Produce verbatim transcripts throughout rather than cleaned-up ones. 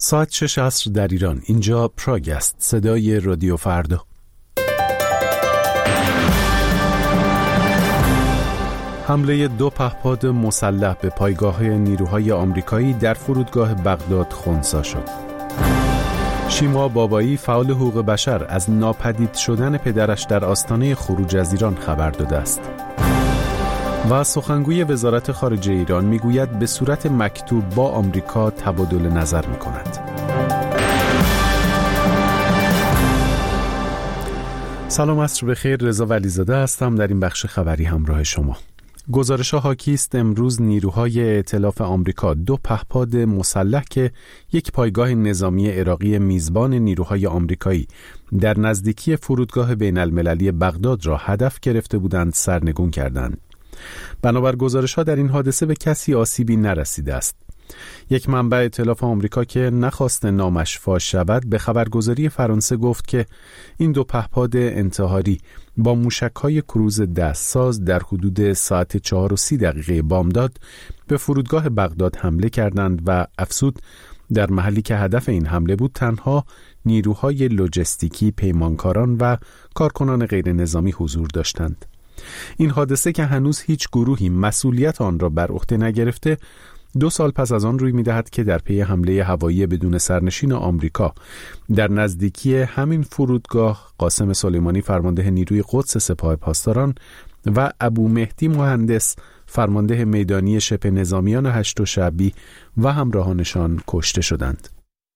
ساعت شش عصر در ایران. اینجا پراگ است، صدای رادیو فردا. حمله دو پهپاد مسلح به پایگاه نیروهای آمریکایی در فرودگاه بغداد خنثی شد. شیما بابایی فعال حقوق بشر از ناپدید شدن پدرش در آستانه خروج از ایران خبر داده است. و سخنگوی وزارت خارجه ایران میگوید به صورت مکتوب با آمریکا تبادل نظر میکند. سلام، عصر بخیر. رضا ولیزاده هستم. در این بخش خبری همراه شما. گزارش‌ها حاکی است امروز نیروهای ائتلاف آمریکا دو پهپاد مسلح که یک پایگاه نظامی عراقی میزبان نیروهای آمریکایی در نزدیکی فرودگاه بین المللی بغداد را هدف گرفته بودند سرنگون کردند. بنابر گزارش‌ها در این حادثه به کسی آسیبی نرسیده است. یک منبع ائتلاف آمریکا که نخواست نامش فاش شود به خبرگزاری فرانسه گفت که این دو پهپاد انتحاری با موشک‌های کروز دستساز در حدود ساعت چهار و سی دقیقه بامداد به فرودگاه بغداد حمله کردند و افزود در محلی که هدف این حمله بود تنها نیروهای لوجستیکی، پیمانکاران و کارکنان غیر نظامی حضور داشتند. این حادثه که هنوز هیچ گروهی مسئولیت آن را بر عهده نگرفته، دو سال پس از آن روی می‌دهد که در پی حمله هوایی بدون سرنشین آمریکا در نزدیکی همین فرودگاه قاسم سلیمانی فرمانده نیروی قدس سپاه پاسداران و ابو مهدی مهندس فرمانده میدانی شبه نظامیان هشت شعبی و همراهانشان کشته شدند.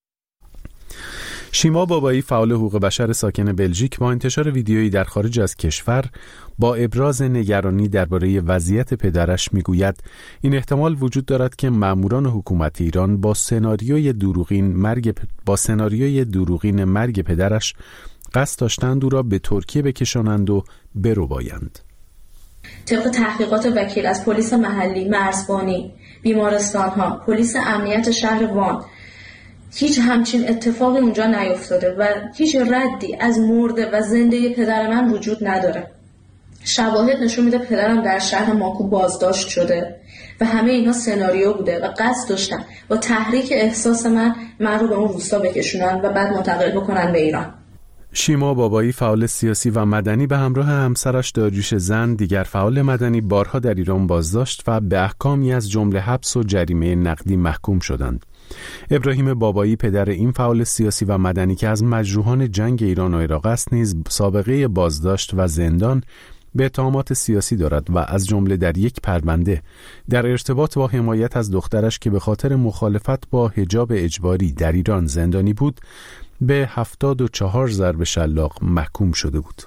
شیما بابایی فعال حقوق بشر ساکن بلژیک با انتشار ویدیویی در خارج از کشور با ابراز نگرانی درباره وضعیت پدرش میگوید این احتمال وجود دارد که ماموران حکومت ایران با سناریوی دروغین مرگ پ... با سناریوی دروغین مرگ پدرش قصد داشتند او را به ترکیه بکشانند و بربایند. طبق تحقیقات وکیل از پلیس محلی، مرزبانی، بیمارستان‌ها، پلیس امنیت شهر وان هیچ همچین اتفاقی اونجا نیفتاده و هیچ ردی از مرده و زنده پدر من وجود نداره. شواهد نشون میده پدرم در شهر ماکو بازداشت شده و همه اینا سناریو بوده و قصد داشتن با تحریک احساس من من رو به اون روستا بکشونن و بعد منتقل بکنن به ایران. شیما بابایی فعال سیاسی و مدنی به همراه همسرش داریوش زن دیگر فعال مدنی بارها در ایران بازداشت و به احکامی از جمله حبس و جریمه نقدی محکوم شدند. ابراهیم بابایی پدر این فعال سیاسی و مدنی که از مجروحان جنگ ایران و عراق است نیز سابقه بازداشت و زندان به اتهامات سیاسی دارد و از جمله در یک پرونده در ارتباط با حمایت از دخترش که به خاطر مخالفت با حجاب اجباری در ایران زندانی بود به هفتاد و چهار ضرب شلاق محکوم شده بود.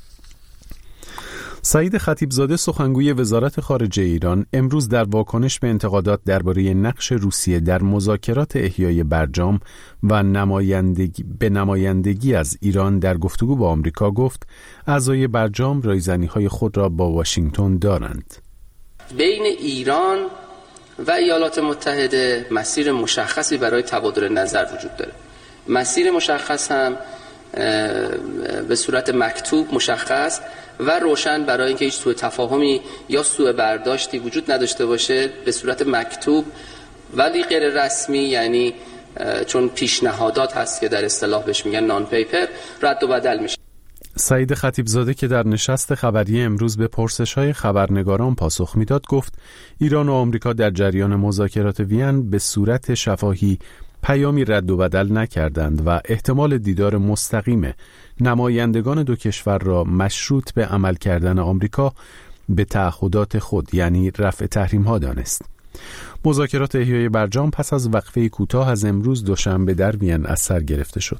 سعید خطیبزاده سخنگوی وزارت خارجه ایران امروز در واکنش به انتقادات درباره نقش روسیه در مذاکرات احیای برجام و نمایندگی به نمایندگی از ایران در گفتگو با آمریکا گفت اعضای برجام رایزنی‌های خود را با واشنگتن دارند. بین ایران و ایالات متحده مسیر مشخصی برای تبادل نظر وجود داره. مسیر مشخص هم به صورت مکتوب مشخص و روشن برای اینکه هیچ سوء تفاهمی یا سوء برداشتی وجود نداشته باشه به صورت مکتوب ولی غیر رسمی، یعنی چون پیشنهادات هست که در اصطلاح بهش میگن نان پیپر، رد و بدل میشه. سعید خطیبزاده که در نشست خبری امروز به پرسش‌های خبرنگاران پاسخ میداد گفت ایران و آمریکا در جریان مذاکرات وین به صورت شفاهی پیامی رد و بدل نکردند و احتمال دیدار مستقیم نمایندگان دو کشور را مشروط به عمل کردن آمریکا به تعهدات خود یعنی رفع تحریم‌ها دانست. مذاکرات احیای برجام پس از وقفه کوتاه از امروز دوشنبه در وین از سر گرفته شد.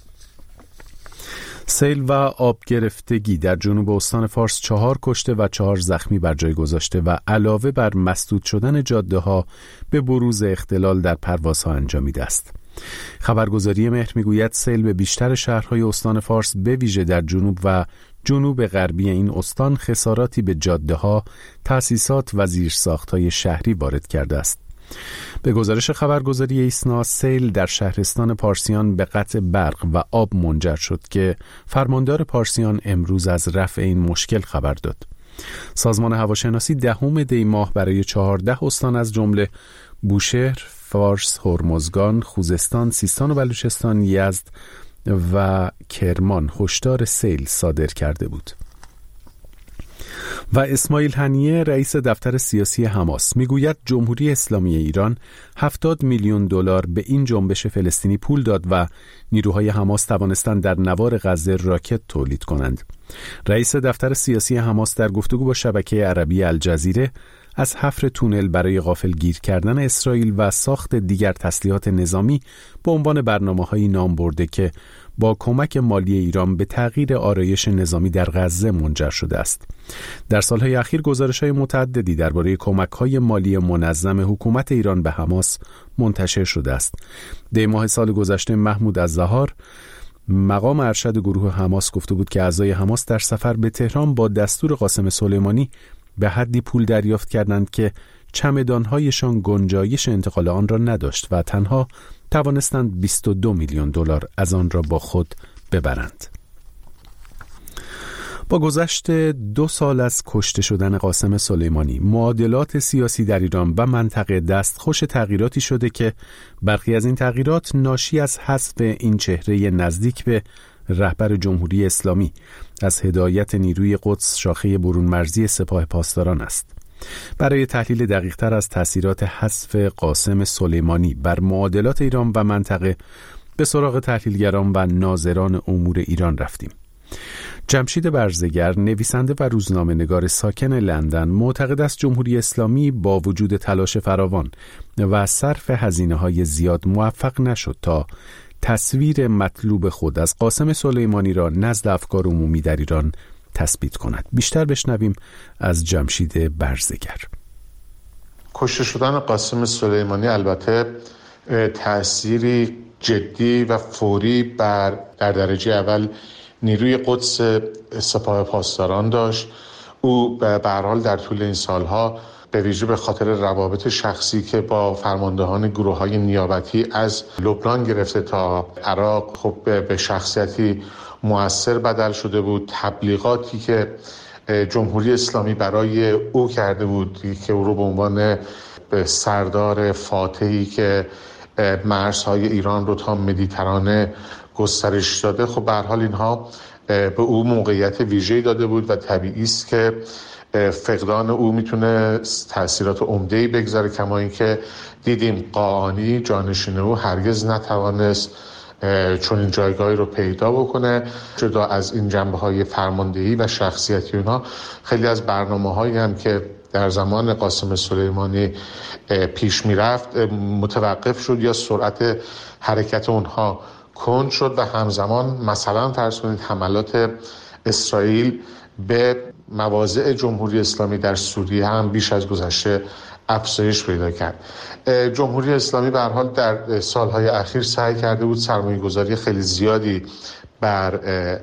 سیل و آب گرفتگی در جنوب استان فارس چهار کشته و چهار زخمی بر جای گذاشته و علاوه بر مسدود شدن جاده ها به بروز اختلال در پروازها انجامیده است. خبرگزاری مهر میگوید سیل به بیشتر شهرهای استان فارس به ویژه در جنوب و جنوب غربی این استان خساراتی به جاده ها، تأسیسات و زیرساخت‌های شهری وارد کرده است. به گزارش خبرگزاری ایسنا سیل در شهرستان پارسیان به قطع برق و آب منجر شد که فرماندار پارسیان امروز از رفع این مشکل خبر داد. سازمان هواشناسی دهم دی ماه برای چهارده استان از جمله بوشهر، فارس، هرمزگان، خوزستان، سیستان و بلوچستان، یزد و کرمان هشدار سیل صادر کرده بود. و اسماعیل هنیه رئیس دفتر سیاسی حماس میگوید جمهوری اسلامی ایران هفتاد میلیون دلار به این جنبش فلسطینی پول داد و نیروهای حماس توانستند در نوار غزه راکت تولید کنند. رئیس دفتر سیاسی حماس در گفتگو با شبکه عربی الجزیره از حفر تونل برای غافلگیر کردن اسرائیل و ساخت دیگر تسلیحات نظامی به عنوان برنامه‌هایی نام برده که با کمک مالی ایران به تغییر آرایش نظامی در غزه منجر شده است. در سالهای اخیر گزارش‌های متعددی درباره کمک‌های مالی منظم حکومت ایران به حماس منتشر شده است. دی ماه سال گذشته محمود الزهار مقام ارشد گروه حماس گفته بود که اعضای حماس در سفر به تهران با دستور قاسم سلیمانی به حدی پول دریافت کردند که چمدان‌هایشان گنجایش انتقال آن را نداشت و تنها توانستند بیست و دو میلیون دلار از آن را با خود ببرند. با گذشت دو سال از کشته شدن قاسم سلیمانی، معادلات سیاسی در ایران و منطقه دستخوش تغییراتی شده که برخی از این تغییرات ناشی از حذف این چهره نزدیک به رهبر جمهوری اسلامی از هدایت نیروی قدس شاخه برون مرزی سپاه پاسداران است. برای تحلیل دقیق‌تر از تأثیرات حذف قاسم سلیمانی بر معادلات ایران و منطقه به سراغ تحلیلگران و ناظران امور ایران رفتیم. جمشید برزگر، نویسنده و روزنامه‌نگار ساکن لندن، معتقد است جمهوری اسلامی با وجود تلاش فراوان و صرف هزینه‌های زیاد موفق نشد تا تصویر مطلوب خود از قاسم سلیمانی را نزد افکار عمومی در ایران تثبیت کند. بیشتر بشنویم از جمشید برزگر. کشته شدن قاسم سلیمانی البته تأثیری جدی و فوری بر در درجه اول نیروی قدس سپاه پاسداران داشت. او به هر حال در طول این سالها به ویژه به خاطر روابط شخصی که با فرماندهان گروه‌های نیابتی از لبنان گرفته تا عراق خب به شخصیتی مؤثر بدل شده بود. تبلیغاتی که جمهوری اسلامی برای او کرده بود که او رو به عنوان سردار فاتحی که مرزهای ایران رو تا مدیترانه گسترش داده، خب به هر حال اینها به او موقعیت ویژه‌ای داده بود و طبیعی است که فقدان او میتونه تأثیرات عمده‌ای بگذاره، کما اینکه دیدیم قاآنی جانشین او هرگز نتوانست چون این جایگاهی رو پیدا بکنه. جدا از این جنبه‌های فرماندهی و شخصیتی اونها، خیلی از برنامه‌هایی هم که در زمان قاسم سلیمانی پیش میرفت متوقف شد یا سرعت حرکت اونها کند شد و همزمان مثلا فرض کنید حملات اسرائیل به مواضع جمهوری اسلامی در سوریه هم بیش از گذشته افزایش پیدا کرد. جمهوری اسلامی به هر حال در سالهای اخیر سعی کرده بود سرمایه‌گذاری خیلی زیادی بر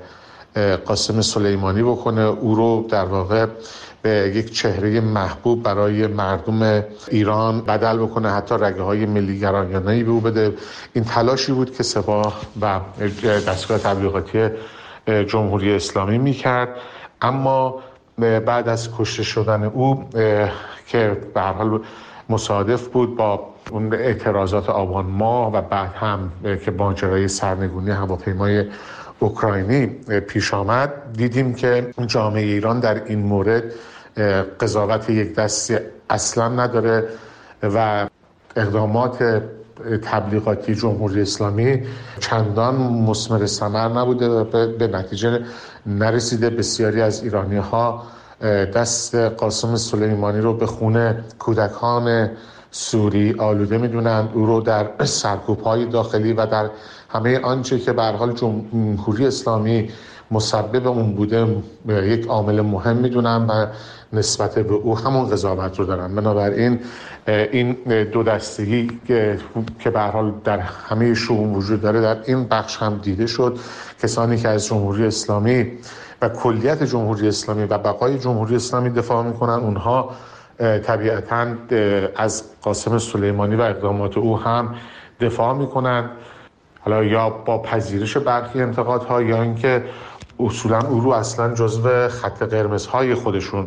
قاسم سلیمانی بکنه، او رو در واقع به یک چهره محبوب برای مردم ایران بدل بکنه، حتی رگه های ملی گرایانه‌ای به او بده. این تلاشی بود که سپاه و دستگاه تبلیغاتی جمهوری اسلامی میکرد. اما بعد از کشته شدن او که به هر حال مصادف بود با اون اعتراضات آبان ماه و بعد هم که ماجرای سرنگونی هواپیمای اوکراینی پیش آمد، دیدیم که جامعه ایران در این مورد قضاوت یک دستی اصلا نداره و اقدامات تبلیغاتی جمهوری اسلامی چندان مثمر ثمر نبوده و به نتیجه نرسیده. بسیاری از ایرانی‌ها دست قاسم سلیمانی رو به خون کودکان سوری آلوده میدونند، او رو در سرکوب‌های داخلی و در همه آنچه که به هر حال جمهوری اسلامی مسبب اون بوده یک عامل مهم میدونن و نسبت به او همون قضاوت رو دارن. بنابراین این دو دستگی که به هر حال در همه شؤون وجود داره در این بخش هم دیده شد. کسانی که از جمهوری اسلامی و کلیت جمهوری اسلامی و بقای جمهوری اسلامی دفاع میکنن، اونها طبیعتاً از قاسم سلیمانی و اقدامات او هم دفاع میکنن، حالا یا با پذیرش برخی انتقادها یا اینکه اصولاً او رو اصلاً جزو خط قرمزهای خودشون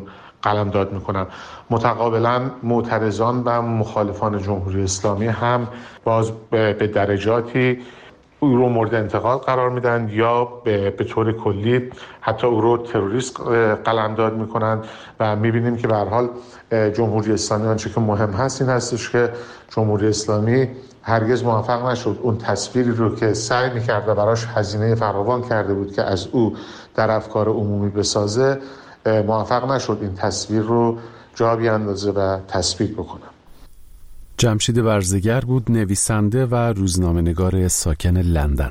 قلمداد میکنن. متقابلا معترضان و مخالفان جمهوری اسلامی هم باز به درجاتی او رو مورد انتقاد قرار میدن یا به, به طور کلی حتی او رو تروریست قلمداد میکنن و میبینیم که به هر حال جمهوری اسلامی آنچه که مهم هست این هستش که جمهوری اسلامی هرگز موفق نشد اون تصویری رو که سعی میکرد و براش هزینه فراوان کرده بود که از او در افکار عمومی بسازه، موفق نشد این تصویر رو جا بیاندازه و تثبیت بکنه. جمشید برزگر بود، نویسنده و روزنامه‌نگار ساکن لندن.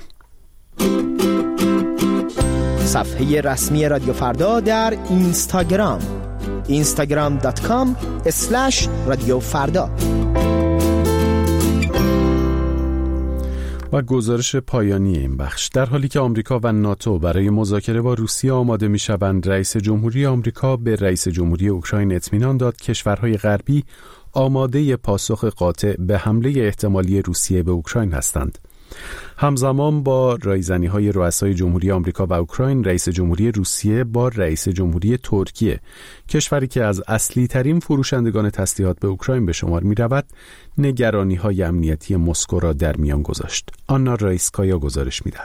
صفحه رسمی رادیو فردا در اینستاگرام اینستاگرام دات کام اسلش رادیو فردا. و گزارش پایانی این بخش: در حالی که آمریکا و ناتو برای مذاکره با روسیه آماده می‌شوند، رئیس جمهوری آمریکا به رئیس جمهوری اوکراین اطمینان داد کشورهای غربی آماده پاسخ قاطع به حمله احتمالی روسیه به اوکراین هستند. همزمان با رایزنی‌های رؤسای جمهوری آمریکا و اوکراین، رئیس جمهوری روسیه با رئیس جمهوری ترکیه، کشوری که از اصلی ترین فروشندگان تسلیحات به اوکراین به شمار می‌رود، نگرانی‌های امنیتی مسکو را در میان گذاشت. آنا رایسکایا گزارش می‌دهد.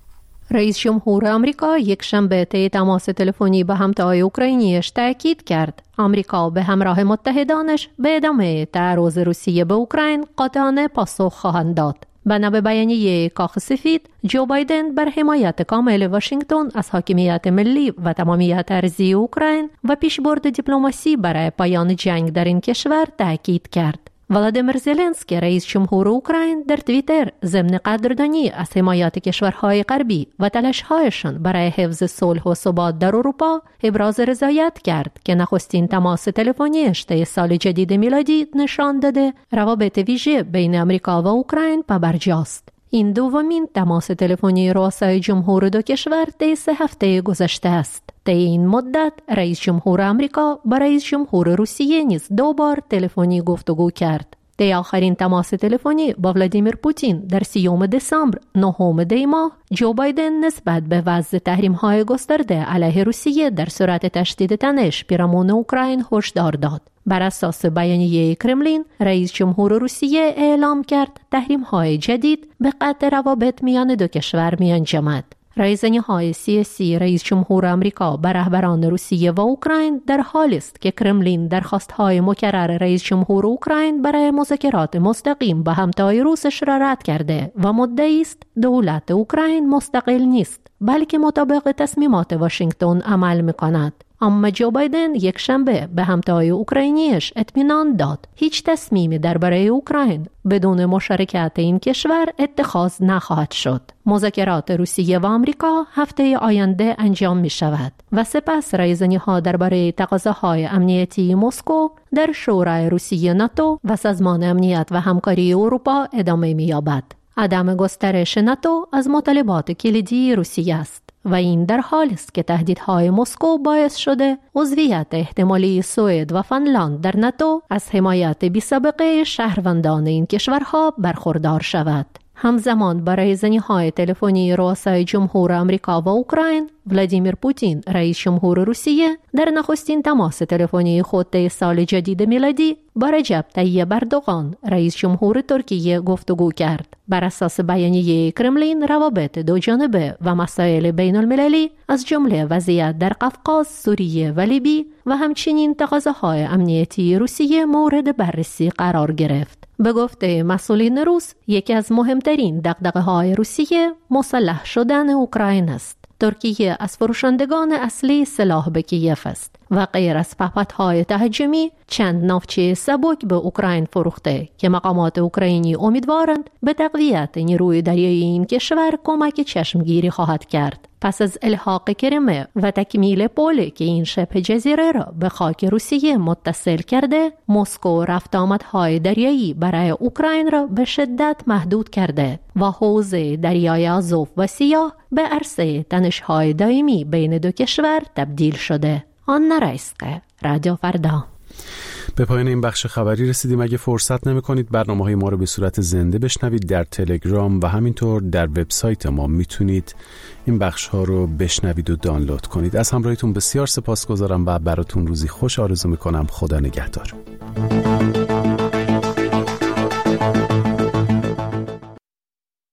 رئیس جمهور آمریکا یک شنبه طی تماس تلفنی با همتای اوکراینیش تاکید کرد آمریکا به همراه متحدانش به ادامه تعرض روسیه به اوکراین قاطعانه پاسخ خواهند داد. بنا به بیانیه کاخ سفید، جو بایدن بر حمایت کامل واشنگتن از حاکمیت ملی و تمامیت ارضی اوکراین و پیشبرد دیپلماسی برای پایان جنگ در این کشور تاکید کرد. ولادیمیر زلنسکی رئیس جمهور اوکراین در توییتر ضمن قدردانی از حمایت کشورهای غربی و تلاش‌هایشان برای حفظ صلح و ثبات در اروپا ابراز رضایت کرد که نخستین تماس تلفنیش طی سال جدید میلادی نشان داده روابط ویژه بین آمریکا و اوکراین پابرجاست. این دومین تماس تلفنی رؤسای جمهور دو کشور طی سه هفته گذشته است. طی این مدت رئیس جمهور آمریکا با رئیس جمهور روسیه نیز دو بار تلفنی گفتگو کرد. طی آخرین تماس تلفنی با ولادیمیر پوتین در سیوم دسامبر نهم دی ماه، جو بایدن نسبت به وضع تحریم‌های گسترده علیه روسیه در صورت تشدید تنش پیرامون اوکراین هشدار داد. بر اساس بیانیه کرملین، رئیس جمهور روسیه اعلام کرد تحریم‌های جدید به قطع روابط میان دو کشور می‌انجامد. رایزنی‌های سیاسی رئیس جمهور آمریکا بر رهبران روسیه و اوکراین در حالی است که کرملین درخواست‌های مکرر رئیس جمهور اوکراین برای مذاکرات مستقیم با همتای روسش را رد کرده و مدعی است دولت اوکراین مستقل نیست، بلکه مطابق تصمیمات واشنگتن عمل می‌کند. اما جو بایدن یک شنبه به همتای اوکراینیش اطمینان داد هیچ تصمیمی درباره اوکراین بدون مشارکت این کشور اتخاذ نخواهد شد. مذاکرات روسیه و آمریکا هفته آینده انجام می شود و سپس رایزنی‌ها درباره تقاضاهای امنیتی مسکو در شورای روسیه ناتو و سازمان امنیت و همکاری اروپا ادامه می یابد. عدم گسترش ناتو از مطالبات کلیدی روسیه است و این در حالی است که تهدیدهای مسکو باعث شده عضویت احتمالی سوئد و فنلاند در ناتو از حمایت بی‌سابقه شهروندان این کشورها برخوردار شود. همزمان برای رایزنی‌های تلفنی رؤسای جمهور آمریکا و اوکراین، ولادیمیر پوتین رئیس جمهور روسیه در نخستین تماس تلفنی خود طی سال جدید میلادی با رجب طیب اردوغان رئیس جمهور ترکیه گفتگو کرد. بر اساس بیانیه کرملین، روابط دو جانبه و مسائل بین المللی از جمله وضعیت در قفقاز، سوریه و لیبی و همچنین تقاضاهای امنیتی روسیه مورد بررسی قرار گرفت. به گفته مسئولین روس، یکی از مهمترین دغدغه‌های روسیه مسلح شدن اوکراین است. ترکیه از فروشندگان اصلی سلاح به کیف است و غیر از پهپادهای تهاجمی چند ناوچه سبک به اوکراین فروخته که مقامات اوکراینی امیدوارند به تقویت نیروی دریایی این کشور کمک چشمگیری خواهد کرد. پس از الحاق کریمه و تکمیل پلی که این شبه جزیره را به خاک روسیه متصل کرده، مسکو رفت آمدهای دریایی برای اوکراین را به شدت محدود کرده و حوزه دریای آزوف و سیاه به عرصه تنش‌های دائمی بین دو کشور تبدیل شده. آن رایسکه، رادیو فردا. به پایان این بخش خبری رسیدیم. اگه فرصت نمی کنید برنامه‌های ما رو به صورت زنده بشنوید، در تلگرام و همینطور در وبسایت ما میتونید این بخش ها رو بشنوید و دانلود کنید. از همراهیتون بسیار سپاسگزارم و براتون روزی خوش آرزو میکنم. خدا نگهدار.